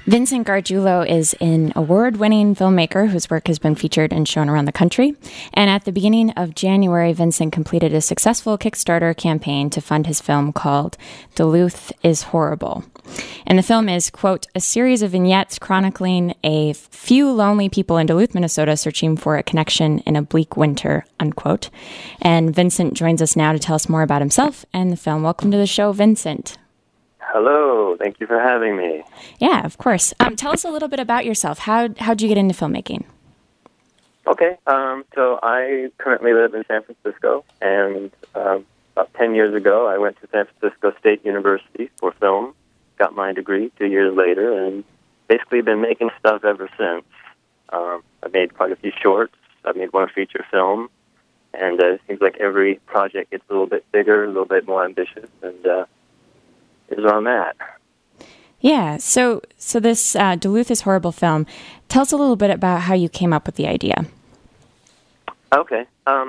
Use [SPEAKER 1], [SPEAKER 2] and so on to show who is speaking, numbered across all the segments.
[SPEAKER 1] Vincent Gargiulo is an award-winning filmmaker whose work has been featured and shown around the country. And at the beginning of January, Vincent completed a successful Kickstarter campaign to fund his film called Duluth is Horrible. And the film is, quote, a series of vignettes chronicling a few lonely people in Duluth, Minnesota searching for a connection in a bleak winter, unquote. And Vincent joins us now to tell us more about himself and the film. Welcome to the show, Vincent.
[SPEAKER 2] Hello. Thank you for having me.
[SPEAKER 1] Yeah, of course. Tell us a lit'll bit about yourself. How'd you get into filmmaking?
[SPEAKER 2] Okay. So I currently live in San Francisco, and about 10 years ago, I went to San Francisco State University for film, got my degree 2 years later, and basically been making stuff ever since. I've made quite a few shorts. I've made one feature film, and it seems like every project gets a little bit bigger, a little bit more ambitious, and is where I'm at.
[SPEAKER 1] Yeah, so this Duluth is Horrible film, tell us a little bit about how you came up with the idea.
[SPEAKER 2] Okay,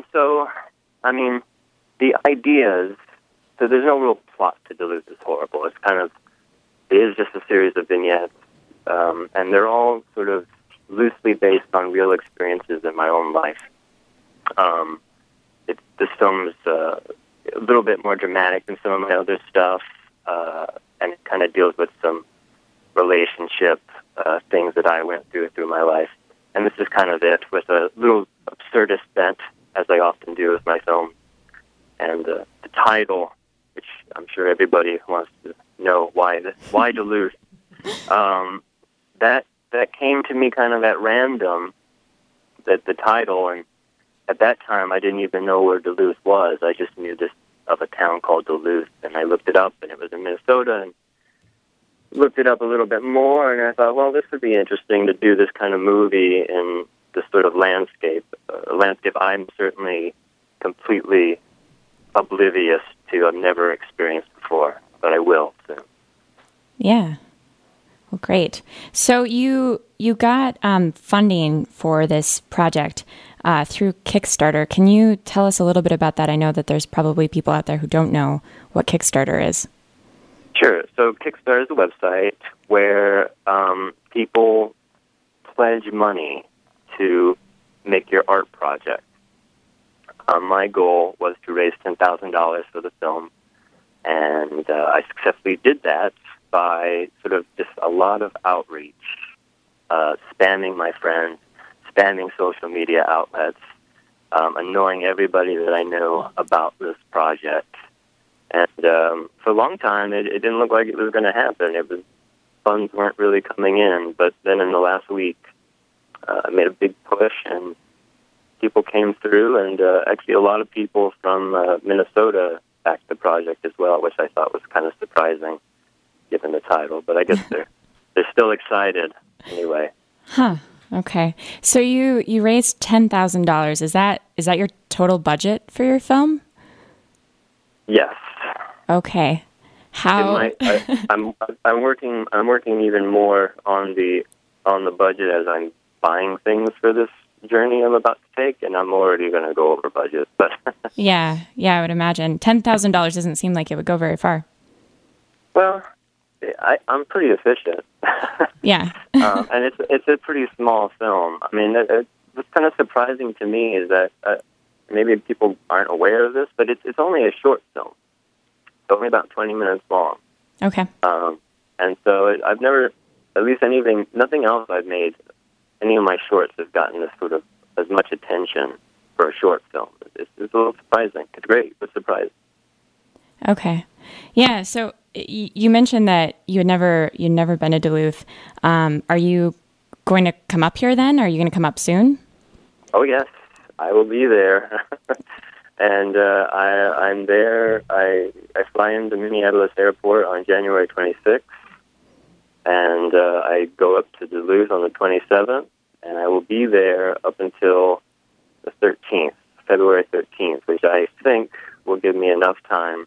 [SPEAKER 2] the ideas, so there's no real plot to Duluth is Horrible. It is just a series of vignettes, and they're all sort of loosely based on real experiences in my own life. This film is a little bit more dramatic than some of my other stuff, and it kind of deals with some relationship things that I went through my life. And this is kind of it, with a little absurdist bent, as I often do with my film. And the title, which I'm sure everybody wants to know, why Duluth, that came to me kind of at random, the title, and at that time I didn't even know where Duluth was. I just knew this of a town called Duluth, and I looked it up, and it was in Minnesota, and looked it up a little bit more, and I thought, well, this would be interesting to do this kind of movie in this sort of landscape, a landscape I'm certainly completely oblivious to. I've never experienced before, but I will soon.
[SPEAKER 1] Yeah. Well, great. So you got funding for this project through Kickstarter. Can you tell us a little bit about that? I know that there's probably people out there who don't know what Kickstarter is.
[SPEAKER 2] Sure. So Kickstarter is a website where people pledge money to make your art project. My goal was to raise $10,000 for the film, and I successfully did that by sort of just a lot of outreach, spamming my friends, spamming social media outlets, annoying everybody that I know about this project. And for a long time, it didn't look like it was going to happen. Funds weren't really coming in. But then in the last week, I made a big push, and people came through, and actually a lot of people from Minnesota backed the project as well, which I thought was kind of surprising, given the title. But I guess they're still excited anyway.
[SPEAKER 1] Huh. Okay. So you raised $10,000. Is that your total budget for your film?
[SPEAKER 2] Yes.
[SPEAKER 1] Okay. How?
[SPEAKER 2] I'm working even more on the budget as I'm buying things for this journey I'm about to take, and I'm already going to go over budget. But
[SPEAKER 1] yeah, I would imagine $10,000 doesn't seem like it would go very far.
[SPEAKER 2] Well, I'm pretty efficient.
[SPEAKER 1] Yeah.
[SPEAKER 2] And it's a pretty small film. I mean, what's kind of surprising to me is that maybe people aren't aware of this, but it's only a short film. It's only about 20 minutes long.
[SPEAKER 1] Okay.
[SPEAKER 2] And so I've never, at least nothing else I've made, any of my shorts have gotten this sort of as much attention for a short film. It's a little surprising. It's great, but surprising.
[SPEAKER 1] Okay. Yeah, so you mentioned that you'd never been to Duluth. Are you going to come up here then? Are you going to come up soon?
[SPEAKER 2] Oh, yes. I will be there. And I'm there. I fly into Minneapolis Airport on January 26th, and I go up to Duluth on the 27th, and I will be there up until the 13th, February 13th, which I think will give me enough time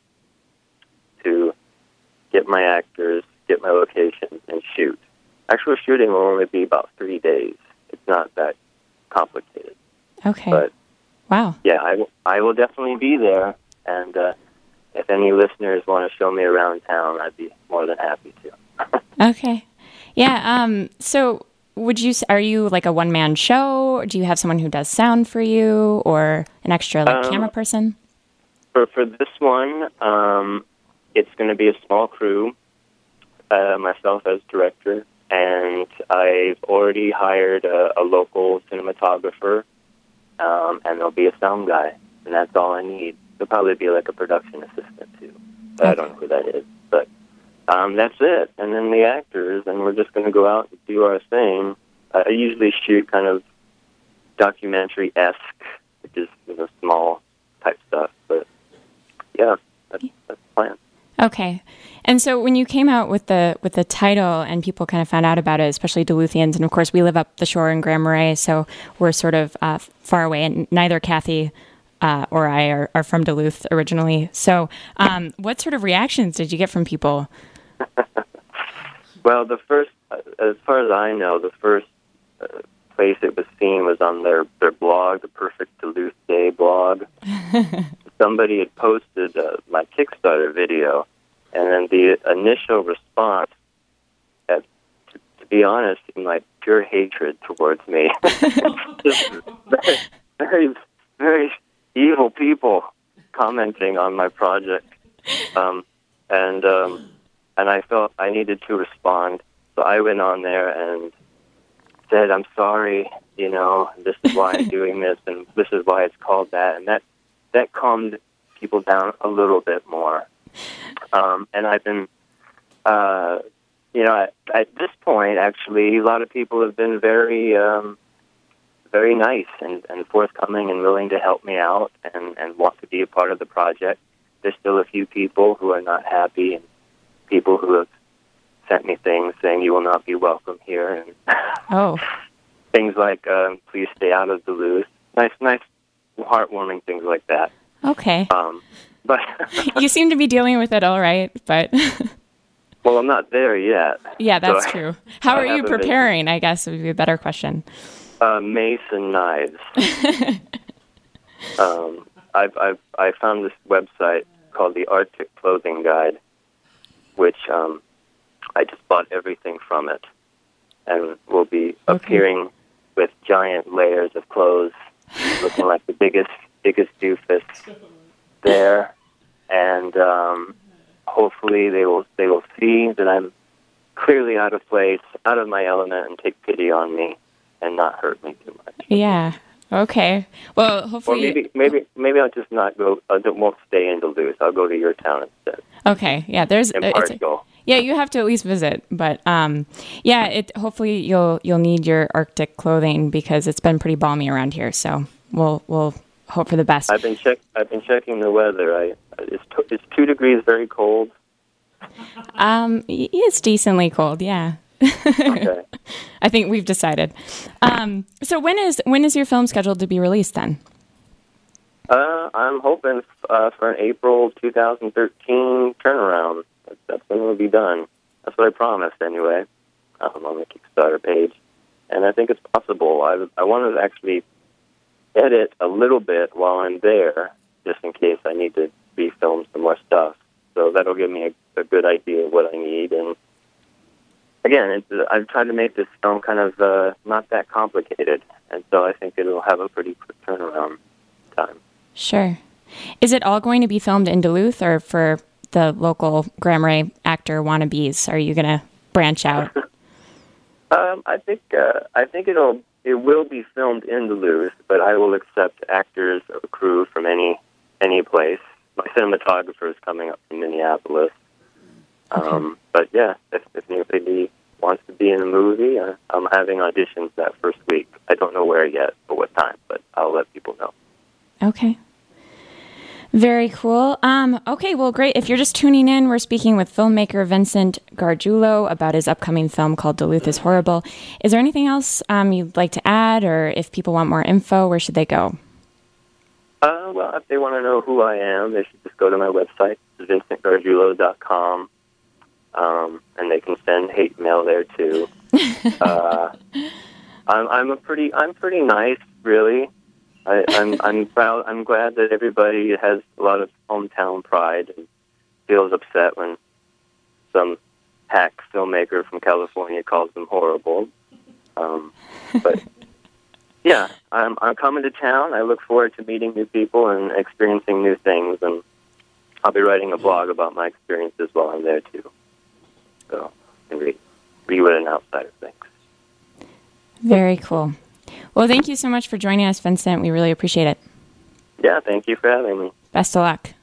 [SPEAKER 2] to get my actors, get my location, and shoot. Actual shooting will only be about 3 days. It's not that complicated.
[SPEAKER 1] Okay.
[SPEAKER 2] But
[SPEAKER 1] wow.
[SPEAKER 2] Yeah, I will definitely be there, and if any listeners want to show me around town, I'd be more than happy to.
[SPEAKER 1] Okay. Yeah. So are you like a one-man show? Or do you have someone who does sound for you or an extra camera person?
[SPEAKER 2] For this one, it's going to be a small crew, myself as director, and I've already hired a local cinematographer, and there'll be a sound guy, and that's all I need. There'll probably be like a production assistant too, but I don't know who that is. But that's it, and then the actors, and we're just going to go out and do our thing. I usually shoot kind of documentary-esque, which is small type stuff, but yeah, that's the plan.
[SPEAKER 1] Okay. And so when you came out with the title and people kind of found out about it, especially Duluthians, and of course we live up the shore in Grand Marais, so we're sort of far away, and neither Kathy or I are from Duluth originally. So what sort of reactions did you get from people?
[SPEAKER 2] Well, the first, as far as I know, the first place it was seen was on their blog, the Perfect Duluth Day blog. Somebody had posted my Kickstarter video, and then the initial response, to be honest, seemed like pure hatred towards me. Just very, very, very evil people commenting on my project, and I felt I needed to respond. So I went on there and said, "I'm sorry, this is why I'm doing this, and this is why it's called that," and that calmed people down a little bit more. And I've been, at this point, actually, a lot of people have been very, very nice and forthcoming and willing to help me out and want to be a part of the project. There's still a few people who are not happy, and people who have sent me things saying you will not be welcome here, and things like please stay out of Duluth. Nice, heartwarming things like that.
[SPEAKER 1] Okay.
[SPEAKER 2] But
[SPEAKER 1] you seem to be dealing with it all right, but
[SPEAKER 2] well, I'm not there yet.
[SPEAKER 1] Yeah, that's true. How are you preparing? I guess would be a better question.
[SPEAKER 2] Mace and knives. I found this website called the Arctic Clothing Guide, which I just bought everything from it, and will be appearing with giant layers of clothes, looking like the biggest doofus there, and hopefully they will see that I'm clearly out of place, out of my element, and take pity on me and not hurt me too much.
[SPEAKER 1] Yeah. Okay. Well, hopefully.
[SPEAKER 2] Or maybe I'll just not go. I won't stay in Duluth. I'll go to your town instead.
[SPEAKER 1] Okay. Yeah. Yeah, you have to at least visit, but hopefully you'll need your Arctic clothing because it's been pretty balmy around here. So we'll hope for the best.
[SPEAKER 2] I've been checking the weather. It's 2 degrees very cold.
[SPEAKER 1] It's decently cold. Yeah.
[SPEAKER 2] Okay.
[SPEAKER 1] I think we've decided. So when is your film scheduled to be released then?
[SPEAKER 2] I'm hoping for an April 2013 turnaround. That's when it'll be done. That's what I promised anyway, on the Kickstarter page. And I think it's possible. I want to actually edit a little bit while I'm there, just in case I need to refilm some more stuff. So that'll give me a good idea of what I need. And again, I've tried to make this film kind of not that complicated, and so I think it'll have a pretty quick turnaround time.
[SPEAKER 1] Sure. Is it all going to be filmed in Duluth, or for the local Grand Marais actor wannabes, are you going to branch out?
[SPEAKER 2] I think it will be filmed in Duluth, but I will accept actors or crew from any place. My cinematographer is coming up from Minneapolis.
[SPEAKER 1] Okay.
[SPEAKER 2] But yeah, if anybody wants to be in a movie, I'm having auditions that first week. I don't know where yet or what time, but I'll let people know.
[SPEAKER 1] Okay. Very cool. Okay, well, great. If you're just tuning in, we're speaking with filmmaker Vincent Gargiulo about his upcoming film called Duluth is Horrible. Is there anything else you'd like to add, or if people want more info, where should they go?
[SPEAKER 2] Well, if they want to know who I am, they should just go to my website, vincentgargiulo.com, and they can send hate mail there too. I'm pretty nice, really. I'm proud. I'm glad that everybody has a lot of hometown pride and feels upset when some hack filmmaker from California calls them horrible. But yeah, I'm coming to town. I look forward to meeting new people and experiencing new things, and I'll be writing a blog about my experiences while I'm there too. So I can read what an outsider thinks.
[SPEAKER 1] Very cool. Well, thank you so much for joining us, Vincent. We really appreciate it.
[SPEAKER 2] Yeah, thank you for having me.
[SPEAKER 1] Best of luck.